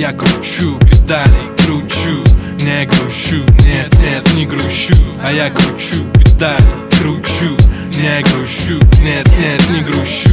я кручу педали, кручу, не грущу, нет, нет, не грущу. А я кручу педали, кручу, не грущу, нет, нет, не грущу.